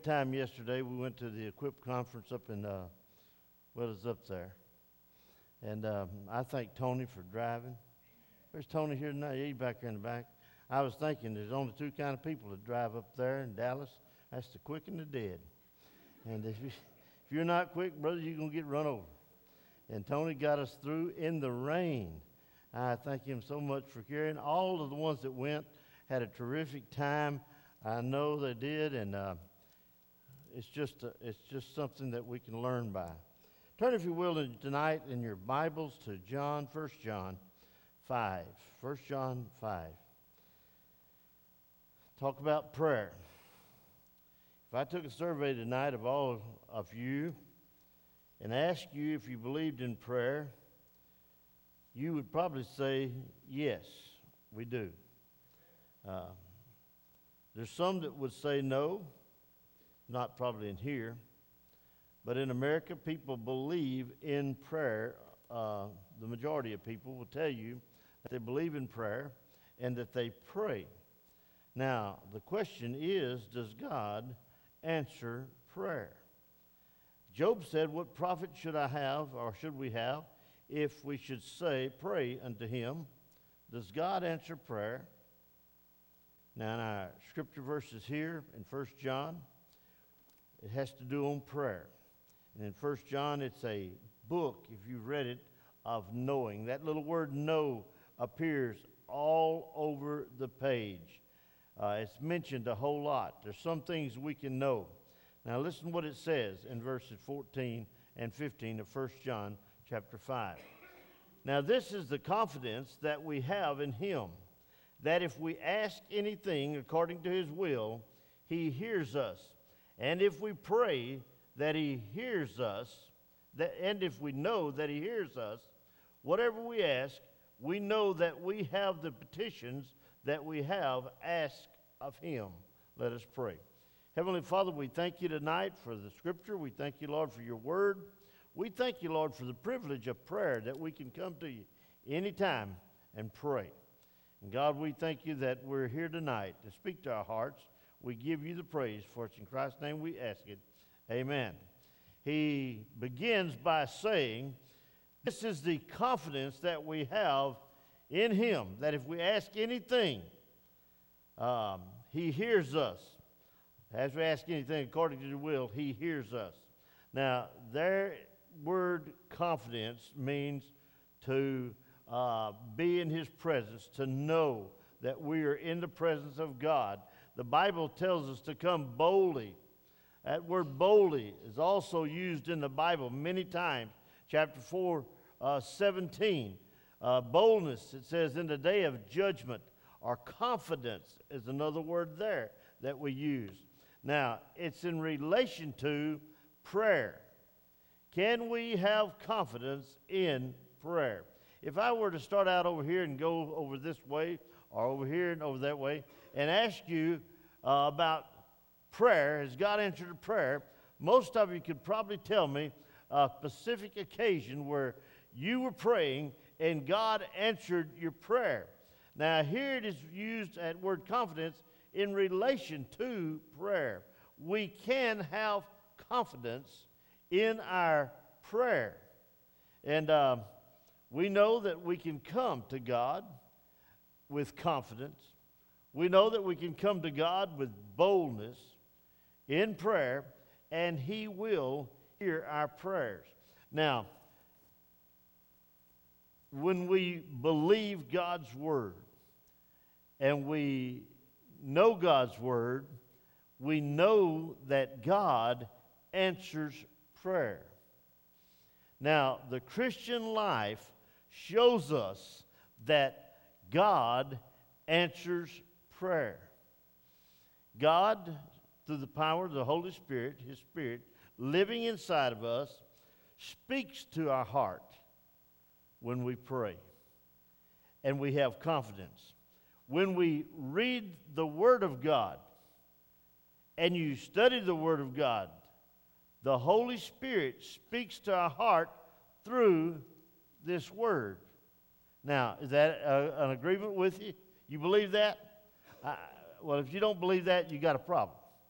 Time yesterday, we went to the Equip conference up in, it's up there. And I thank Tony for driving. Where's Tony here tonight? Yeah, he's back here in the back. I was thinking there's only two kind of people that drive up there in Dallas. That's the quick and the dead. And if you're not quick, brother, you're going to get run over. And Tony got us through in the rain. I thank him so much for carrying. All of the ones that went had a terrific time. I know they did, and it's just something that we can learn by. Turn, if you will, tonight in your Bibles to 1 John 5. 1 John 5. Talk about prayer. If I took a survey tonight of all of you and asked you if you believed in prayer, you would probably say, yes, we do. There's some that would say no, not probably in here, but in America, people believe in prayer. The majority of people will tell you that they believe in prayer and that they pray. Now, the question is, does God answer prayer? Job said, what profit should I have, or should we have, if we should say, pray unto him? Does God answer prayer? Now, in our scripture verses here in 1 John, it has to do on prayer. And in 1 John, it's a book, if you've read it, of knowing. That little word know appears all over the page. It's mentioned a whole lot. There's some things we can know. Now listen what it says in verses 14 and 15 of 1 John chapter 5. Now this is the confidence that we have in him, that if we ask anything according to his will, he hears us. And if we pray that he hears us, and if we know that he hears us, whatever we ask, we know that we have the petitions that we have asked of him. Let us pray. Heavenly Father, we thank you tonight for the scripture. We thank you, Lord, for your word. We thank you, Lord, for the privilege of prayer, that we can come to you anytime and pray. And God, we thank you that we're here tonight to speak to our hearts. We give you the praise, for it's in Christ's name we ask it. Amen. He begins by saying, this is the confidence that we have in him, that if we ask anything, he hears us. As we ask anything according to his will, he hears us. Now, their word confidence means to be in his presence, to know that we are in the presence of God. The Bible tells us to come boldly. That word boldly is also used in the Bible many times. Chapter 4, 17. Boldness, it says, in the day of judgment, or confidence is another word there that we use. Now, it's in relation to prayer. Can we have confidence in prayer? If I were to start out over here and go over this way, or over here and over that way, and ask you about prayer, has God answered a prayer? Most of you could probably tell me a specific occasion where you were praying and God answered your prayer. Now, here it is used at word confidence in relation to prayer. We can have confidence in our prayer. And we know that we can come to God with confidence. We know that we can come to God with boldness in prayer, and he will hear our prayers. Now, when we believe God's word and we know God's word, we know that God answers prayer. Now, the Christian life shows us that God answers prayer. God, through the power of the Holy Spirit, his Spirit, living inside of us, speaks to our heart when we pray. And we have confidence. When we read the Word of God and you study the Word of God, the Holy Spirit speaks to our heart through this Word. Now, is that an agreement with you? You believe that? Well, if you don't believe that, you got a problem.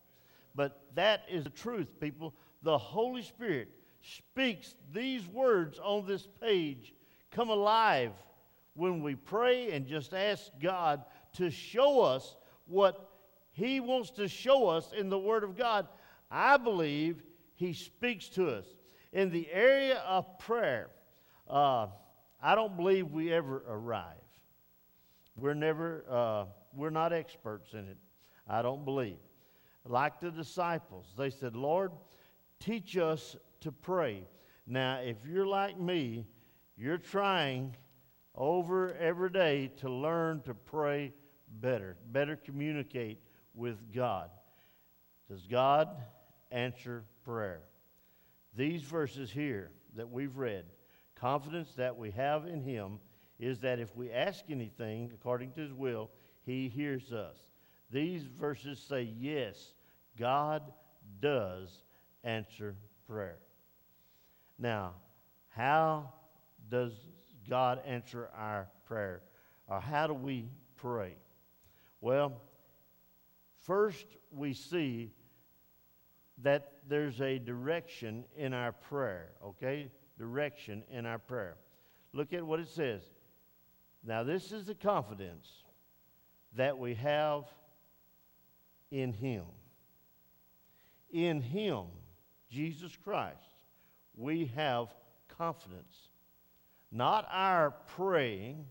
but that is the truth, people. The Holy Spirit speaks these words on this page come alive when we pray and just ask God to show us what He wants to show us in the Word of God. I believe He speaks to us. In the area of prayer, I don't believe we ever arrive. We're not experts in it. I don't believe. Like the disciples, they said, Lord, teach us to pray. Now, if you're like me, you're trying over every day to learn to pray better communicate with God. Does God answer prayer? These verses here that we've read, confidence that we have in Him is that if we ask anything according to His will, He hears us. These verses say, yes, God does answer prayer. Now, how does God answer our prayer? Or how do we pray? Well, first we see that there's a direction in our prayer, okay? Direction in our prayer. Look at what it says. Now, this is the confidence that we have in Him. In Him, Jesus Christ, we have confidence. Not our praying,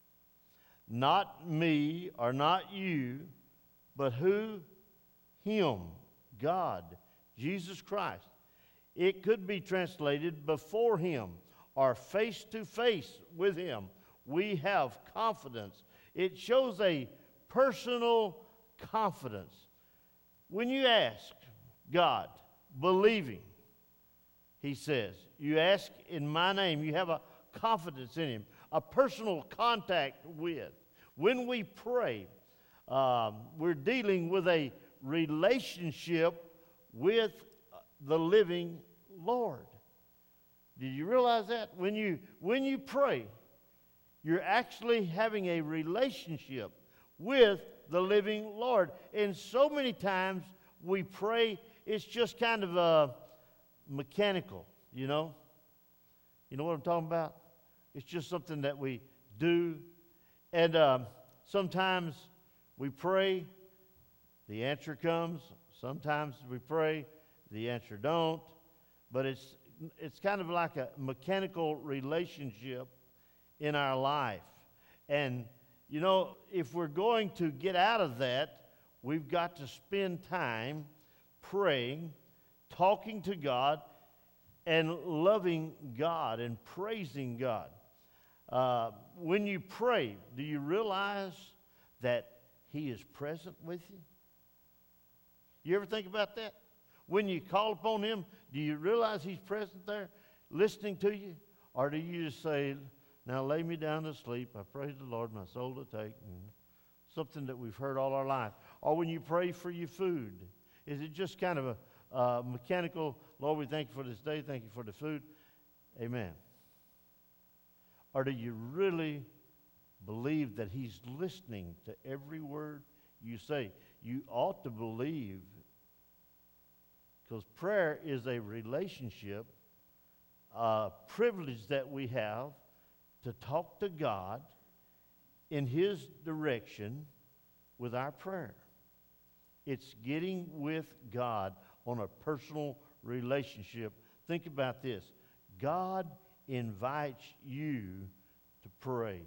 not me or not you, but who? Him, God, Jesus Christ. It could be translated before Him or face to face with Him. We have confidence. It shows a personal confidence. When you ask God, believing, He says, you ask in my name, you have a confidence in Him, a personal contact with. When we pray, we're dealing with a relationship with the living Lord. Did you realize that? When you pray, you're actually having a relationship with the living Lord. And so many times we pray, it's just kind of mechanical, you know? You know what I'm talking about? It's just something that we do. And sometimes we pray, the answer comes. Sometimes we pray, the answer don't. But it's kind of like a mechanical relationship in our life. And, you know, if we're going to get out of that, we've got to spend time praying, talking to God, and loving God and praising God. When you pray, do you realize that He is present with you? You ever think about that? When you call upon Him, do you realize He's present there, listening to you? Or do you just say, now lay me down to sleep, I praise the Lord, my soul to take, and something that we've heard all our life? Or when you pray for your food, is it just kind of a mechanical, Lord, we thank you for this day, thank you for the food, amen? Or do you really believe that He's listening to every word you say? You ought to believe, because prayer is a relationship, a privilege that we have to talk to God in His direction with our prayer. It's getting with God on a personal relationship. Think about this. God invites you to pray.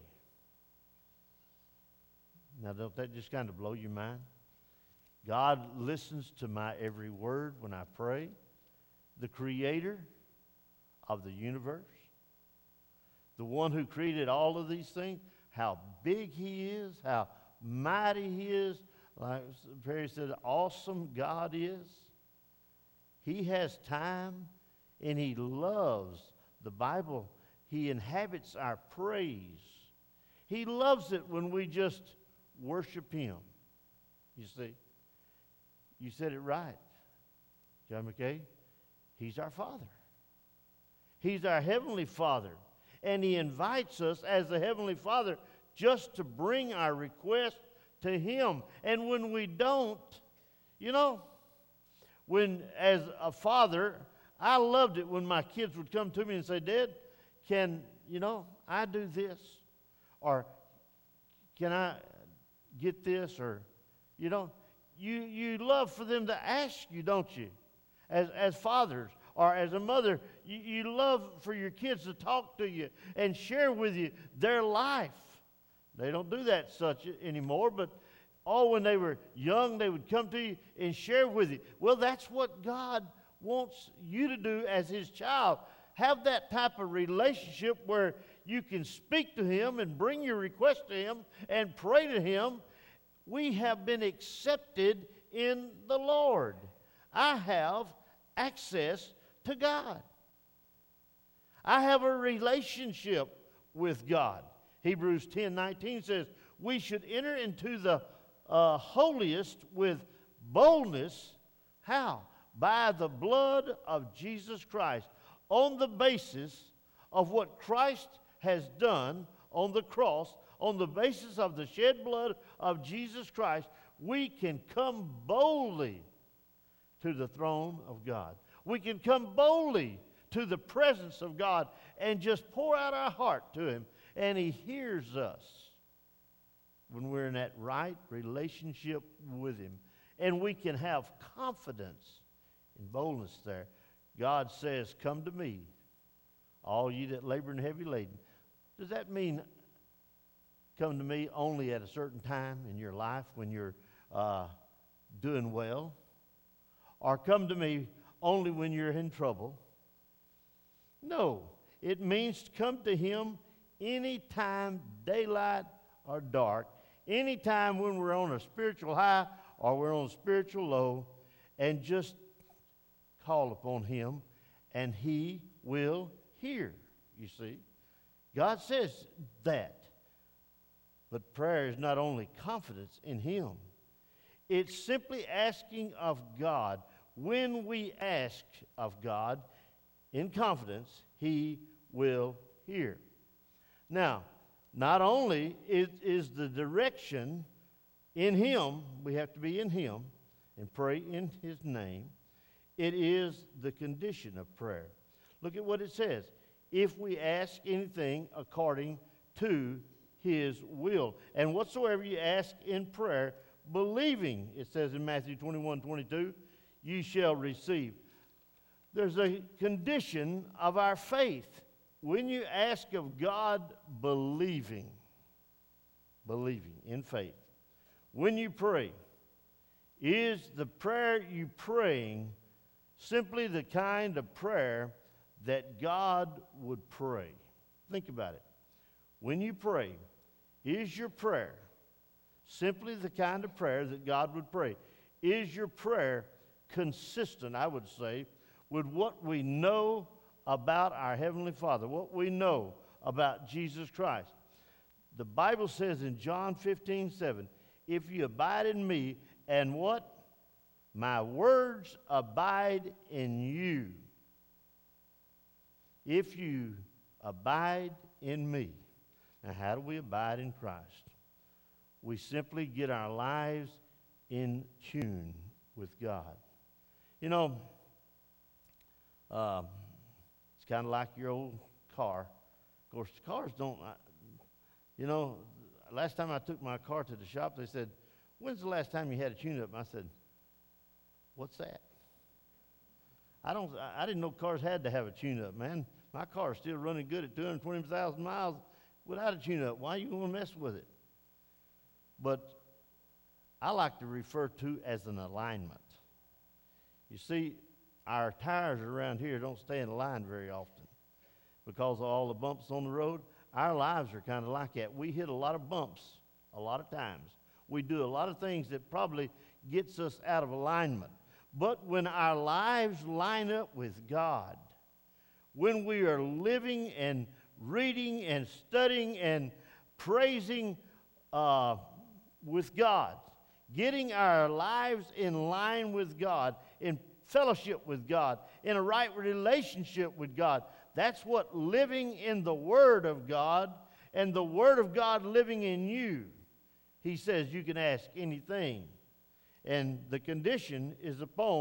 Now, don't that just kind of blow your mind? God listens to my every word when I pray. The Creator of the universe, the one who created all of these things, how big He is, how mighty He is, like Perry said, awesome God is. He has time and He loves the Bible. He inhabits our praise. He loves it when we just worship Him. You see, you said it right, John McKay. He's our Father. He's our Heavenly Father. And He invites us as the Heavenly Father just to bring our request to Him. And when we don't, you know, When, as a father, I loved it when my kids would come to me and say, Dad, can, I do this? Or can I get this? Or, you love for them to ask you, don't you? As fathers or as a mother, you love for your kids to talk to you and share with you their life. They don't do that such anymore, but when they were young, they would come to you and share with you. Well, that's what God wants you to do as His child. Have that type of relationship where you can speak to Him and bring your request to Him and pray to Him. We have been accepted in the Lord. I have access to God. I have a relationship with God. Hebrews 10:19 says, we should enter into the holiest with boldness. How? By the blood of Jesus Christ, on the basis of what Christ has done on the cross, on the basis of the shed blood of Jesus Christ, we can come boldly to the throne of God. We can come boldly to the presence of God and just pour out our heart to Him, and He hears us when we're in that right relationship with Him. And we can have confidence and boldness there. God says, come to me, all ye that labor and heavy laden. Does that mean come to me only at a certain time in your life when you're doing well? Or come to me only when you're in trouble? No, it means to come to Him anytime, daylight or dark, anytime when we're on a spiritual high or we're on a spiritual low, and just call upon Him, and He will hear, you see. God says that. But prayer is not only confidence in Him. It's simply asking of God. When we ask of God in confidence, He will hear. Now, not only is the direction in Him, we have to be in Him and pray in His name, it is the condition of prayer. Look at what it says. If we ask anything according to His will. And whatsoever you ask in prayer, believing, it says in Matthew 21:22, you shall receive. There's a condition of our faith. When you ask of God, believing in faith. When you pray, is the prayer you praying simply the kind of prayer that God would pray? Think about it. When you pray, is your prayer simply the kind of prayer that God would pray? Is your prayer consistent, I would say, with what we know about our Heavenly Father, what we know about Jesus Christ? The Bible says in John 15:7, if you abide in me, and what? My words abide in you. If you abide in me. Now, how do we abide in Christ? We simply get our lives in tune with God. You know, it's kind of like your old car. Of course, cars don't, last time I took my car to the shop, they said, when's the last time you had a tune-up? And I said, what's that? I didn't know cars had to have a tune-up, man. My car is still running good at 220,000 miles without a tune-up. Why are you going to mess with it? But I like to refer to as an alignment. You see, our tires around here don't stay in line very often because of all the bumps on the road. Our lives are kind of like that. We hit a lot of bumps a lot of times. We do a lot of things that probably gets us out of alignment. But when our lives line up with God, when we are living and reading and studying and praising with God, getting our lives in line with God, in fellowship with God, in a right relationship with God, that's what living in the Word of God and the Word of God living in you. He says you can ask anything. And the condition is upon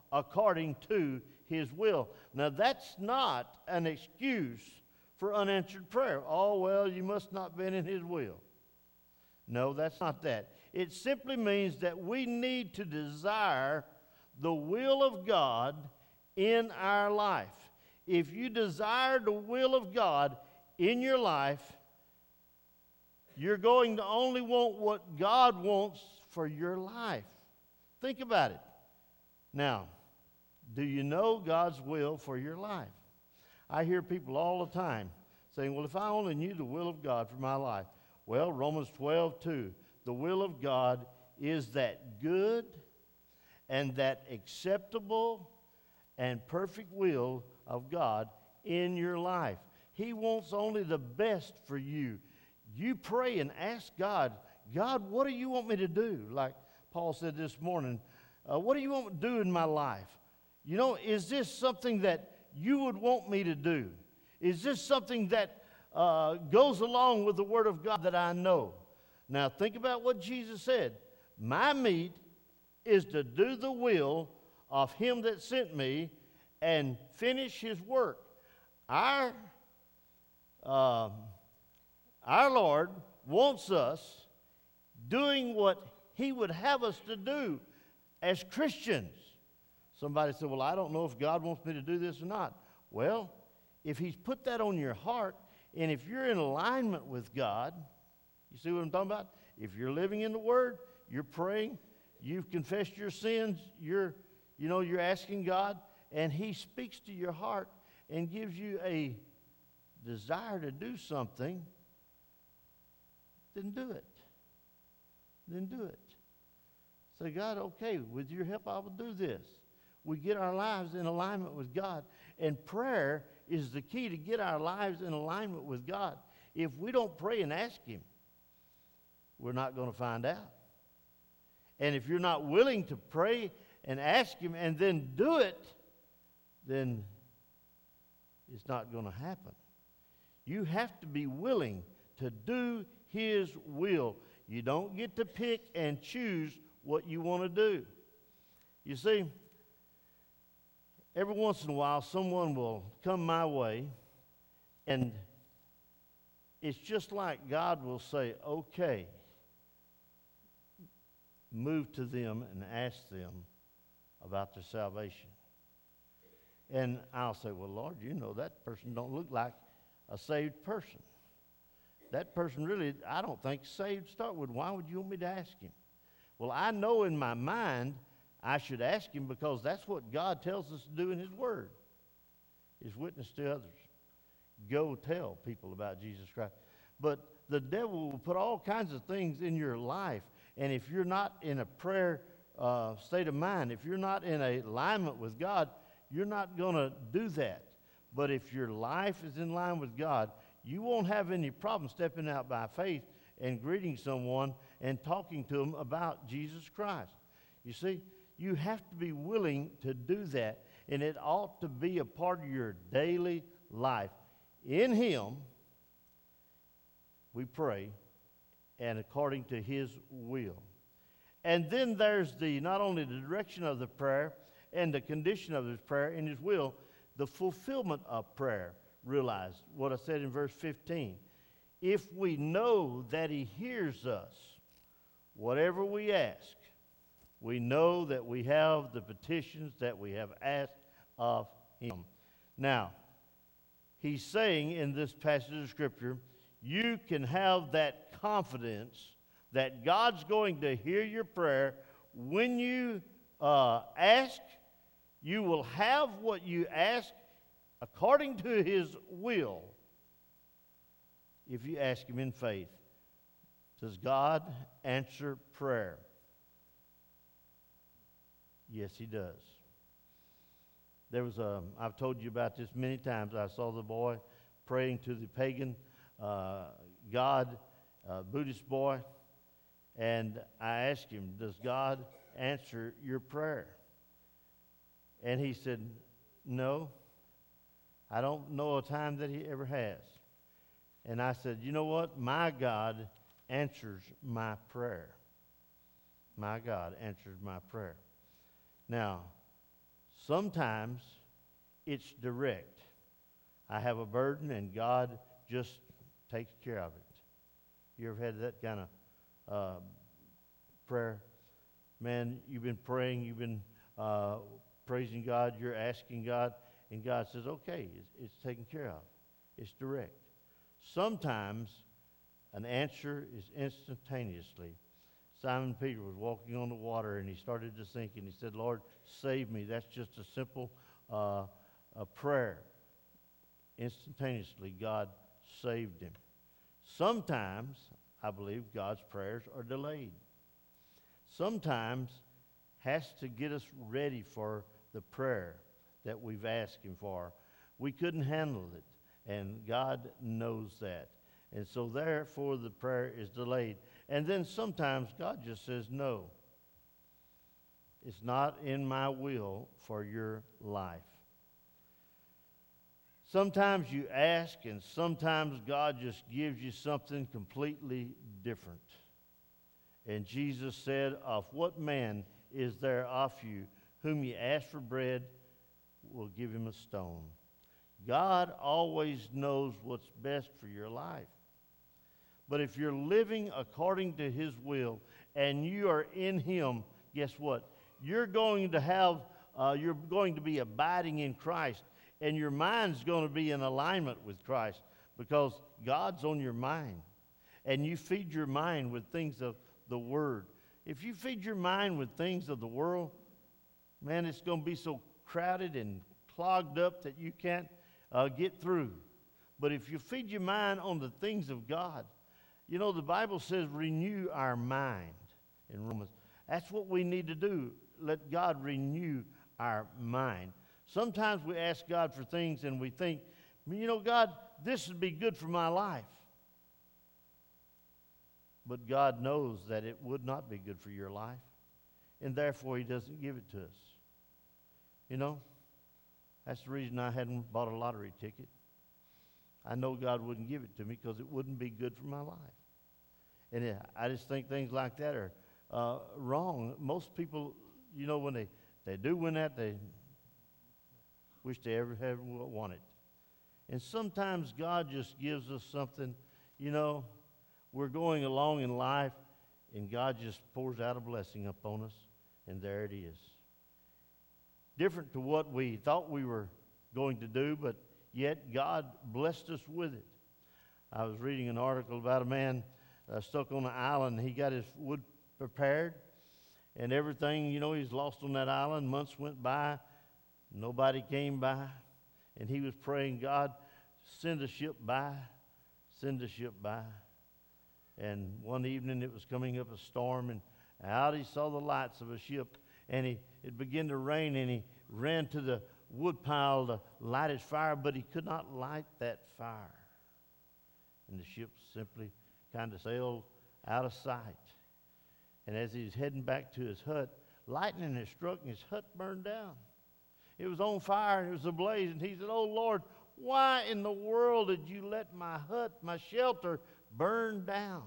according to His will. Now, that's not an excuse for unanswered prayer. Oh, well, you must not been in His will. No, that's not that. It simply means that we need to desire the will of God in our life. If you desire the will of God in your life, you're going to only want what God wants for your life. Think about it. Now, do you know God's will for your life? I hear people all the time saying, well, if I only knew the will of God for my life. Well, Romans 12:2, the will of God is that good and that acceptable and perfect will of God in your life. He wants only the best for you. You pray and ask God, God, what do you want me to do? Like Paul said this morning, what do you want me to do in my life? You know, is this something that you would want me to do? Is this something that goes along with the Word of God that I know? Now, think about what Jesus said. My meat is to do the will of Him that sent me and finish His work. Our Lord wants us doing what He would have us to do as Christians. Somebody said, well, I don't know if God wants me to do this or not. Well, if He's put that on your heart, and if you're in alignment with God, you see what I'm talking about? If you're living in the Word, you're praying, you've confessed your sins, you're asking God, and He speaks to your heart and gives you a desire to do something, then do it. Then do it. Say, God, okay, with your help, I will do this. We get our lives in alignment with God. And prayer is the key to get our lives in alignment with God. If we don't pray and ask Him, we're not going to find out. And if you're not willing to pray and ask Him and then do it, then it's not going to happen. You have to be willing to do His will. You don't get to pick and choose what you want to do. You see, every once in a while, someone will come my way, and it's just like God will say, okay, move to them and ask them about their salvation. And I'll say, well, Lord, you know that person don't look like a saved person. That person really, I don't think, saved to start with. Why would you want me to ask him? Well, I know in my mind I should ask him because that's what God tells us to do in His Word, is witness to others. Go tell people about Jesus Christ. But the devil will put all kinds of things in your life, and if you're not in a prayer state of mind, if you're not in a alignment with God, you're not going to do that. But if your life is in line with God, you won't have any problem stepping out by faith and greeting someone and talking to them about Jesus Christ. You see, you have to be willing to do that, and it ought to be a part of your daily life. In Him, we pray, and according to His will. And then there's not only the direction of the prayer and the condition of His prayer and His will, the fulfillment of prayer. Realize what I said in verse 15. If we know that He hears us, whatever we ask, we know that we have the petitions that we have asked of Him. Now, He's saying in this passage of Scripture, you can have that confidence that God's going to hear your prayer. When you ask, you will have what you ask according to His will if you ask Him in faith. Does God answer prayer? Yes, He does. I've told you about this many times. I saw the boy praying to the pagan god, Buddhist boy, and I asked him, does God answer your prayer? And he said, no, I don't know a time that He ever has. And I said, you know what? My God answers my prayer. My God answers my prayer. Now, Sometimes it's direct. I have a burden and God just takes care of it. You ever had that kind of prayer? Man, you've been praying, you've been praising God, you're asking God, and God says, okay, it's taken care of. It's direct. Sometimes an answer is instantaneously. Simon Peter was walking on the water, and he started to sink, and he said, Lord, save me. That's just a simple a prayer. Instantaneously, God saved him. Sometimes, I believe, God's prayers are delayed. Sometimes has to get us ready for the prayer that we've asked him for. We couldn't handle it, and God knows that. And so therefore the prayer is delayed. And then sometimes God just says no. It's not in my will for your life. Sometimes you ask, and sometimes God just gives you something completely different. And Jesus said, of what man is there of you whom ye ask for bread, will give him a stone? God always knows what's best for your life. But if you're living according to his will and you are in him, guess what? You're going to be abiding in Christ, and your mind's going to be in alignment with Christ because God's on your mind. And you feed your mind with things of the Word. If you feed your mind with things of the world, man, it's going to be so crowded and clogged up that you can't get through. But if you feed your mind on the things of God, you know, the Bible says renew our mind in Romans. That's what we need to do. Let God renew our mind. Sometimes we ask God for things and we think, you know, God, this would be good for my life. But God knows that it would not be good for your life, and therefore he doesn't give it to us. You know, that's the reason I hadn't bought a lottery ticket. I know God wouldn't give it to me because it wouldn't be good for my life. And I just think things like that are wrong. Most people, you know, when they do win that, they wish they ever had won it. And sometimes God just gives us something, you know, we're going along in life, and God just pours out a blessing upon us, and there it is. Different to what we thought we were going to do, but yet God blessed us with it. I was reading an article about a man stuck on an island. He got his wood prepared and everything. You know, he's lost on that island. Months went by. Nobody came by. And he was praying, God, send a ship by. Send a ship by. And one evening it was coming up a storm, and out he saw the lights of a ship. And it began to rain, and he ran to the wood pile to light his fire, but he could not light that fire. And the ship simply kind of sailed out of sight. And as he was heading back to his hut, lightning had struck and his hut burned down. It was on fire and it was ablaze. And he said, oh, Lord, why in the world did you let my hut, my shelter, burn down?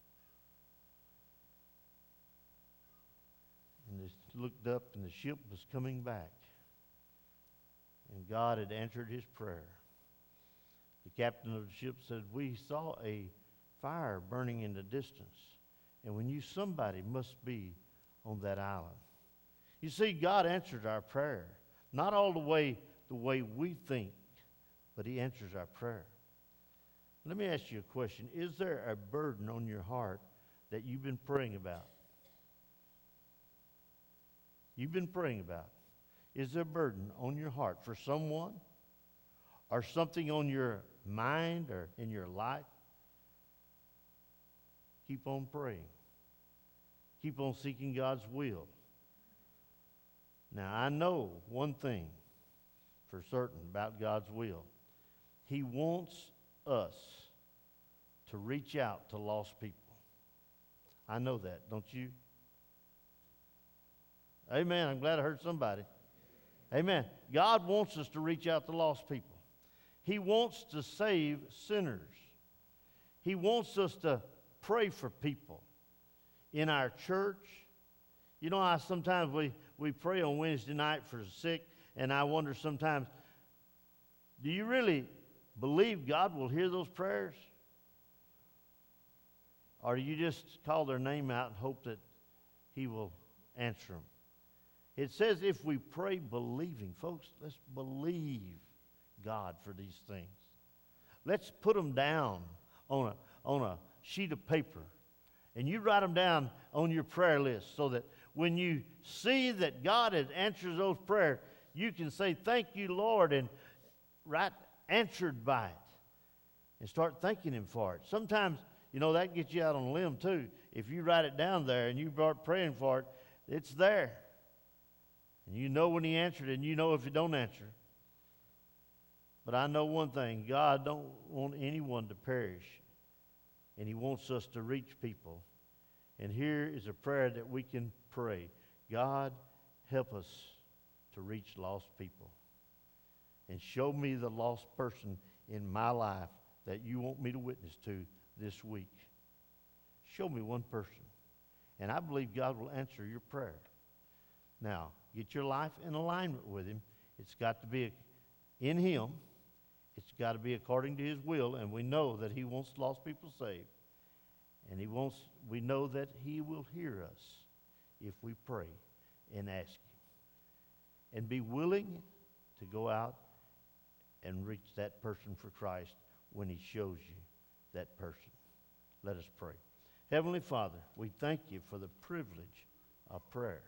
And he looked up and the ship was coming back. And God had answered his prayer. The captain of the ship said, we saw a fire burning in the distance, and we knew somebody must be on that island. You see, God answered our prayer. Not all the way we think, but he answers our prayer. Let me ask you a question. Is there a burden on your heart that you've been praying about? You've been praying about. Is there a burden on your heart for someone or something on your mind or in your life? Keep on praying. Keep on seeking God's will. Now, I know one thing for certain about God's will. He wants us to reach out to lost people. I know that, don't you? Amen. I'm glad I heard somebody. Amen. God wants us to reach out to lost people. He wants to save sinners. He wants us to pray for people in our church. You know how sometimes we pray on Wednesday night for the sick, And I wonder sometimes, do you really believe God will hear those prayers? Or do you just call their name out and hope that He will answer them? It says if we pray believing. Folks, let's believe God for these things. Let's put them down on a sheet of paper. And you write them down on your prayer list so that when you see that God has answered those prayers, you can say, thank you, Lord, and write answered by it. And start thanking Him for it. Sometimes, that gets you out on a limb too. If you write it down there and you start praying for it, it's there. And you know when He answered it, and you know if He don't answer. But I know one thing, God don't want anyone to perish. And He wants us to reach people. And here is a prayer that we can pray. God, help us to reach lost people. And show me the lost person in my life that you want me to witness to this week. Show me one person. And I believe God will answer your prayer. Now, get your life in alignment with Him. It's got to be in Him. It's got to be according to His will, and we know that He wants lost people saved. And we know that He will hear us if we pray and ask Him. And be willing to go out and reach that person for Christ when He shows you that person. Let us pray. Heavenly Father, we thank You for the privilege of prayer.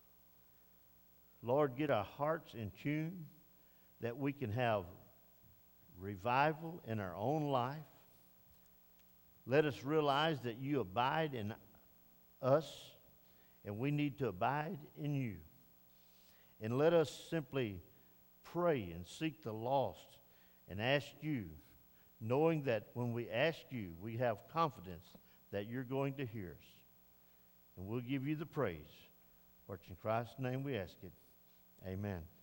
Lord, get our hearts in tune that we can have revival in our own life. Let us realize that You abide in us, and we need to abide in You. And let us simply pray and seek the lost and ask You, knowing that when we ask You, we have confidence that You're going to hear us. And we'll give You the praise. For it's in Christ's name we ask it. Amen.